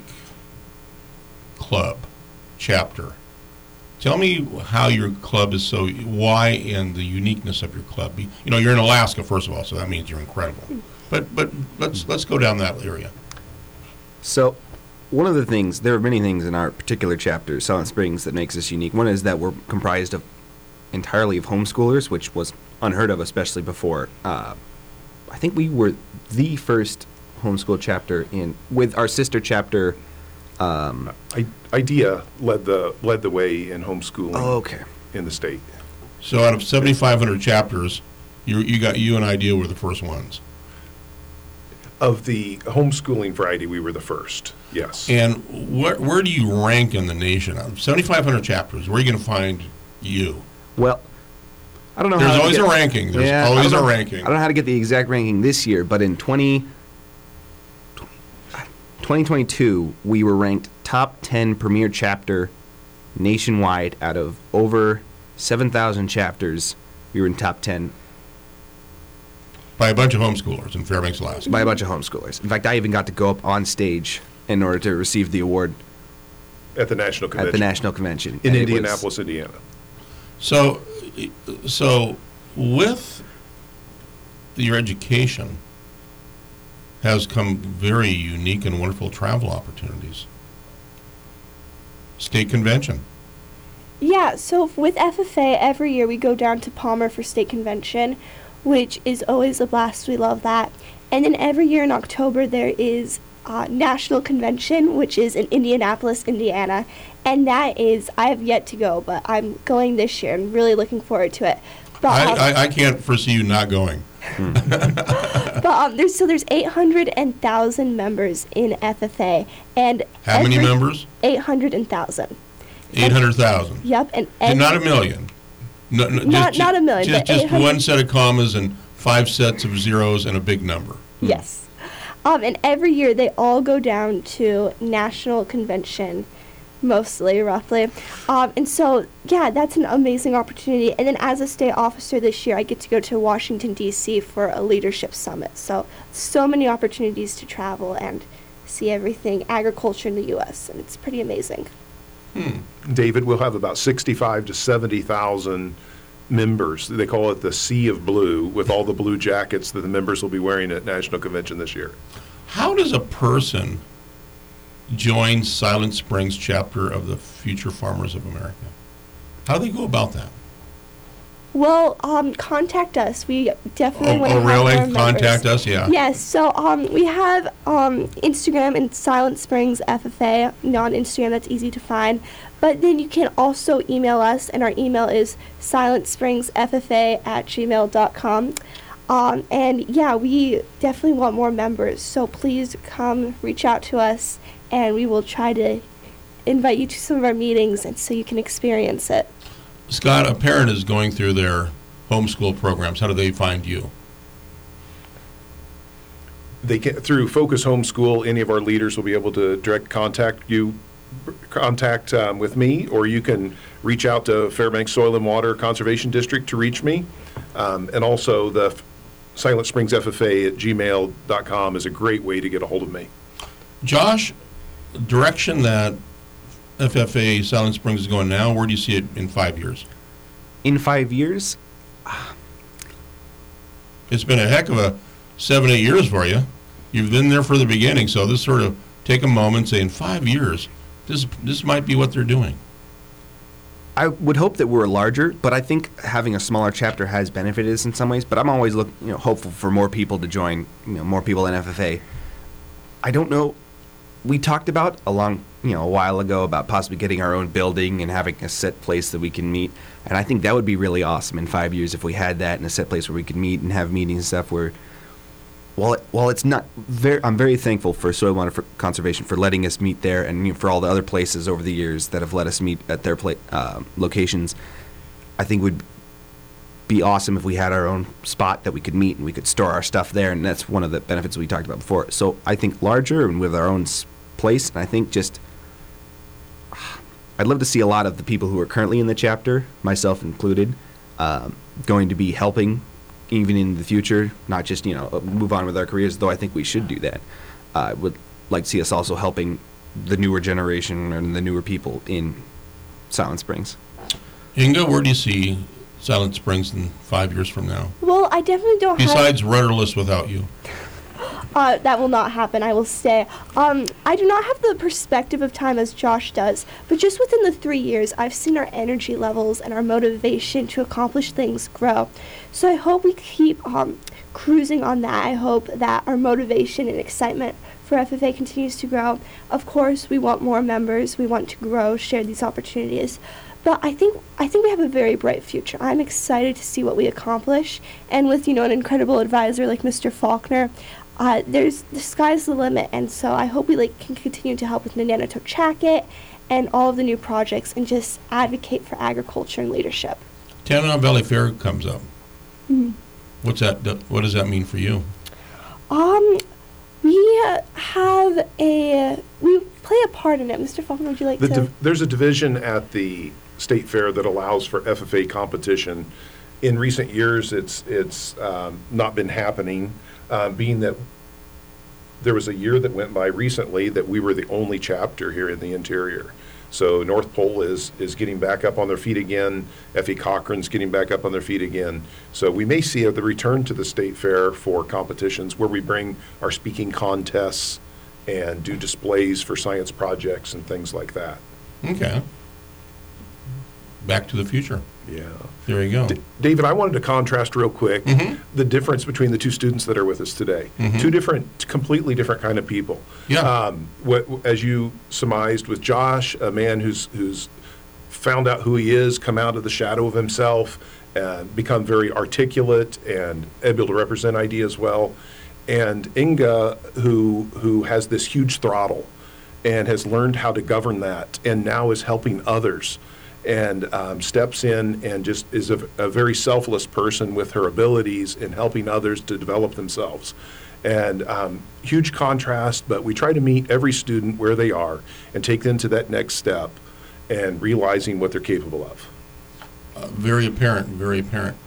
club, chapter. Tell me how your club is so, why and the uniqueness of your club. You know, you're in Alaska, first of all, so that means you're incredible. But but let's let's go down that area. So, one of the things, there are many things in our particular chapter, Silent Springs, that makes us unique. One is that we're comprised of entirely of homeschoolers, which was unheard of, especially before. Uh, I think we were the first homeschool chapter in, with our sister chapter. Um, I, IDEA led the led the way in homeschooling. Oh, okay. In the state. So out of seventy-five hundred chapters, you you got you and IDEA were the first ones. Of the homeschooling variety, we were the first. Yes. And where where do you rank in the nation? Out of seventy-five hundred chapters, where are you going to find you? Well, I don't know. There's how always to get, a ranking. There's yeah, always a know, ranking. I don't know how to get the exact ranking this year, but in twenty twenty-two, we were ranked top ten premier chapter nationwide out of over seven thousand chapters. We were in top ten. By a bunch of homeschoolers in Fairbanks, Alaska. By a bunch of homeschoolers. In fact, I even got to go up on stage in order to receive the award. At the National Convention. At the National Convention. In and Indianapolis, Indiana. So, so with your education has come very unique and wonderful travel opportunities. State convention. Yeah, so with F F A, every year we go down to Palmer for state convention, which is always a blast. We love that. And then every year in October there is uh, National Convention, which is in Indianapolis, Indiana. And that is, I have yet to go, but I'm going this year. I'm really looking forward to it. But, I, um, I, I can't foresee you not going. but um, there's so there's eight hundred thousand members in F F A, and how many members? Eight hundred thousand. Eight hundred thousand. Yep, and, and not a million. No, no, not just, not a million. Just, but just one set of commas and five sets of zeros and a big number. Yes, um, and every year they all go down to National Convention, mostly, roughly. Um, and so, yeah, that's an amazing opportunity. And then as a state officer this year, I get to go to Washington, D C for a leadership summit. So, so many opportunities to travel and see everything agriculture in the U S, and it's pretty amazing. Hmm. David, we'll have about sixty-five to seventy thousand members. They call it the Sea of Blue, with all the blue jackets that the members will be wearing at National Convention this year. How does a person join Silent Springs chapter of the Future Farmers of America? How do they go about that? Well, um, contact us. We definitely Oh, want to oh, have really? more members. Contact us? Yeah. Yes. So um, we have um, Instagram and Silent Springs F F A. You know, on Instagram, that's easy to find. But then you can also email us, and our email is silentspringsffa at gmail dot com. Um, and yeah, we definitely want more members. So please come reach out to us, and we will try to invite you to some of our meetings, and so you can experience it. Scott, a parent is going through their homeschool programs. How do they find you? They can, through Focus Homeschool, any of our leaders will be able to direct contact you, contact um, with me, or you can reach out to Fairbanks Soil and Water Conservation District to reach me. Um, and also the F- Silent Springs F F A at gmail dot com is a great way to get a hold of me. Josh, direction that F F A Silent Springs is going now, where do you see it in five years? In five years? It's been a heck of a seven, eight years for you. You've been there for the beginning, so this sort of take a moment, say in five years, this this might be what they're doing. I would hope that we're larger, but I think having a smaller chapter has benefited us in some ways. But I'm always look, you know, hopeful for more people to join, you know, more people in F F A. I don't know. We talked about a long, you know, a while ago about possibly getting our own building and having a set place that we can meet. And I think that would be really awesome in five years if we had that and a set place where we could meet and have meetings and stuff. Where, while it, while it's not very, I'm very thankful for Soil and Water for Conservation for letting us meet there, and you know, for all the other places over the years that have let us meet at their pla- uh, locations. I think would be awesome if we had our own spot that we could meet and we could store our stuff there, and that's one of the benefits we talked about before. So I think larger and with our own s- place, and I think just I'd love to see a lot of the people who are currently in the chapter, myself included, um, going to be helping even in the future, not just, you know, move on with our careers, though I think we should do that. I uh, would like to see us also helping the newer generation and the newer people in Silent Springs. Inga, where do you see Silent Springs in five years from now? Well, I definitely don't have... Besides rudderless without you. Uh, that will not happen. I will stay. Um, I do not have the perspective of time as Josh does, but just within the three years, I've seen our energy levels and our motivation to accomplish things grow. So I hope we keep um, cruising on that. I hope that our motivation and excitement for F F A continues to grow. Of course, we want more members. We want to grow, share these opportunities. But I think I think we have a very bright future. I'm excited to see what we accomplish. And with, you know, an incredible advisor like Mister Faulkner, Uh, there's the sky's the limit, and so I hope we like can continue to help with Nananotoke Jacket and all of the new projects, and just advocate for agriculture and leadership. Tanana Valley Fair comes up. Mm-hmm. What's that? What does that mean for you? Um, we uh, have a we play a part in it. Mister Faulkner, would you like The to? div- there's a division at the state fair that allows for F F A competition. In recent years, it's it's um, not been happening. Uh, being that there was a year that went by recently that we were the only chapter here in the interior. So North Pole is is getting back up on their feet again. F E Cochran's getting back up on their feet again. So we may see the return to the state fair for competitions where we bring our speaking contests and do displays for science projects and things like that. Okay. Back to the future. Yeah. There you go. D- David, I wanted to contrast real quick mm-hmm. the difference between the two students that are with us today. Mm-hmm. Two different, completely different kind of people. Yeah. Um, what, as you surmised with Josh, a man who's who's found out who he is, come out of the shadow of himself, and become very articulate and able to represent ideas well. And Inga, who who has this huge throttle and has learned how to govern that, and now is helping others. And um, steps in and just is a, a very selfless person with her abilities in helping others to develop themselves. And um, huge contrast, but we try to meet every student where they are and take them to that next step and realizing what they're capable of. Uh, very apparent, very apparent.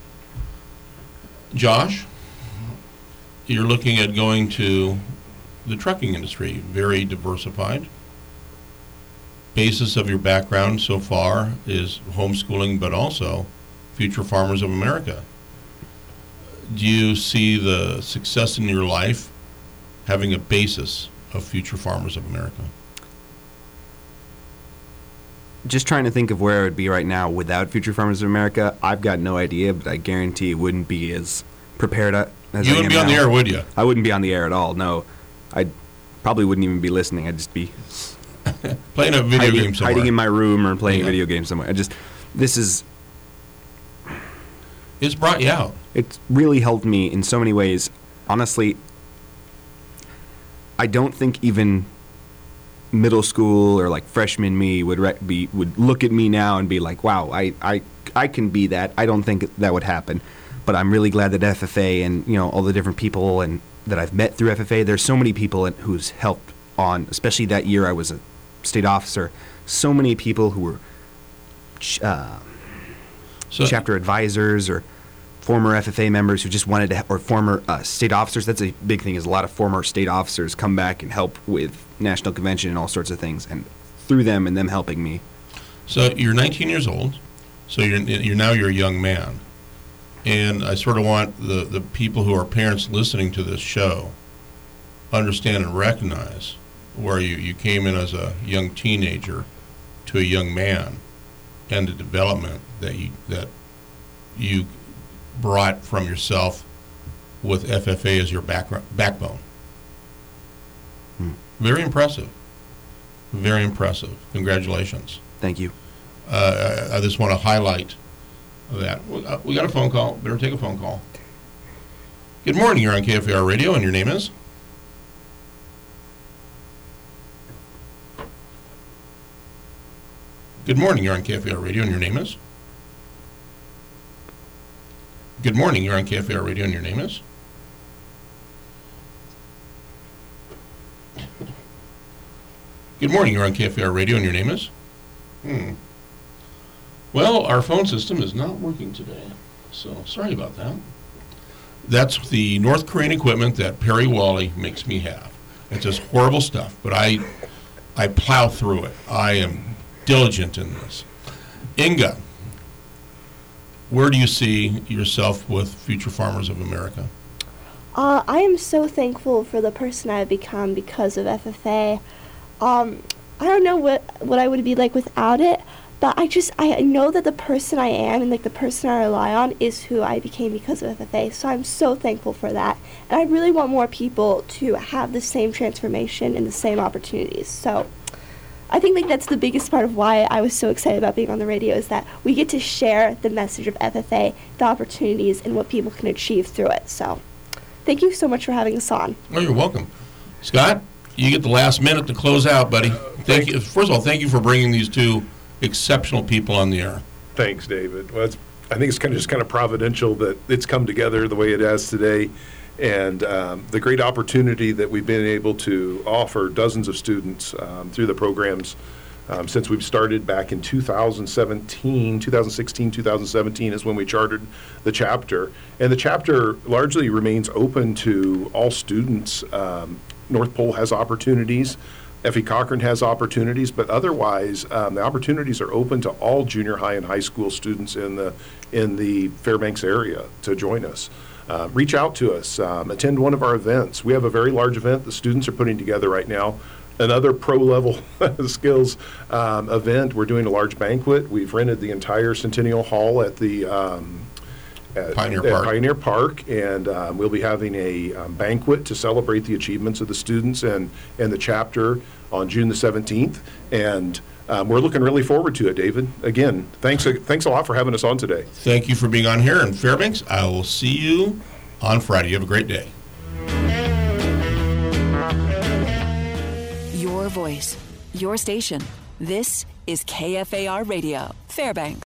Josh, you're looking at going to the trucking industry, very diversified. Basis of your background so far is homeschooling, but also Future Farmers of America. Do you see the success in your life having a basis of Future Farmers of America? Just trying to think of where I would be right now without Future Farmers of America. I've got no idea, but I guarantee it wouldn't be as prepared as You I wouldn't am be on the now. air, would you? I wouldn't be on the air at all, no. I probably wouldn't even be listening. I'd just be playing a video hiding, game somewhere. hiding in my room or playing Yeah. a video game somewhere. I just, this is... It's brought you out. It's really helped me in so many ways. Honestly, I don't think even middle school or like freshman me would re- be would look at me now and be like, wow, I, I, I can be that. I don't think that would happen. But I'm really glad that F F A and, you know, all the different people and that I've met through F F A, there's so many people in, who's helped on, especially that year I was a state officer, so many people who were ch- uh, So- chapter advisors or former F F A members who just wanted to, or former uh, state officers. That's a big thing, is a lot of former state officers come back and help with national convention and all sorts of things, and through them and them helping me. So you're nineteen years old, so you're, you're now you're a young man. And I sort of want the, the people who are parents listening to this show understand and recognize where you, you came in as a young teenager to a young man and the development that you that you brought from yourself with F F A as your background, backbone. Hmm. Very impressive. Very impressive. Congratulations. Thank you. Uh, I I just want to highlight that. We uh, we got a phone call. Better take a phone call. Good morning. You're on K F A R Radio, and your name is? Good morning. You're on K F A R Radio, and your name is? Good morning. You're on K F A R Radio, and your name is? Good morning. You're on K F A R Radio, and your name is? Hmm. Well, our phone system is not working today, so sorry about that. That's the North Korean equipment that Perry Wally makes me have. It's just horrible stuff, but I, I plow through it. I am diligent in this. Inga, where do you see yourself with Future Farmers of America? Uh, I am so thankful for the person I've become because of F F A. Um, I don't know what, what I would be like without it, but I just, I know that the person I am and like the person I rely on is who I became because of F F A, so I'm so thankful for that. And I really want more people to have the same transformation and the same opportunities. So I think like that's the biggest part of why I was so excited about being on the radio, is that we get to share the message of F F A, the opportunities, and what people can achieve through it. So thank you so much for having us on. Oh, you're welcome. Scott, you get the last minute to close out, buddy. Thank you. First of all, thank you for bringing these two exceptional people on the air. Thanks, David. Well, it's, I think it's kind of just kind of providential that it's come together the way it has today, and um, the great opportunity that we've been able to offer dozens of students um, through the programs um, since we've started back in two thousand seventeen, two thousand sixteen, two thousand seventeen is when we chartered the chapter, and the chapter largely remains open to all students. Um, North Pole has opportunities. F E Cochran has opportunities, but otherwise, um, the opportunities are open to all junior high and high school students in the in the Fairbanks area to join us. Uh, reach out to us, um, attend one of our events. We have a very large event the students are putting together right now. Another pro-level skills um, event. We're doing a large banquet. We've rented the entire Centennial Hall at the um, At, Pioneer at Park. Pioneer Park, and um, we'll be having a um, banquet to celebrate the achievements of the students and, and the chapter on June the seventeenth, and um, we're looking really forward to it, David. Again, thanks a, thanks a lot for having us on today. Thank you for being on here in Fairbanks. I will see you on Friday. You have a great day. Your voice, your station. This is K F A R Radio, Fairbanks.